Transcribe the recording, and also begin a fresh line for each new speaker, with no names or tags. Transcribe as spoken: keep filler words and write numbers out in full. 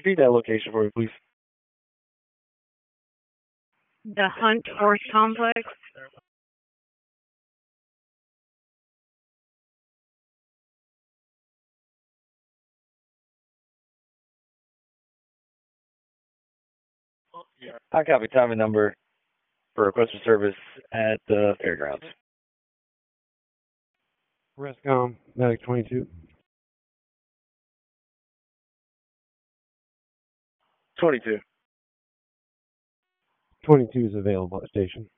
repeat that location for me, please?
The Hunt Horse Complex.
I copy time and number for request for service at the fairgrounds.
Rescom, Medic twenty-two.
twenty-two.
twenty-two is available at station.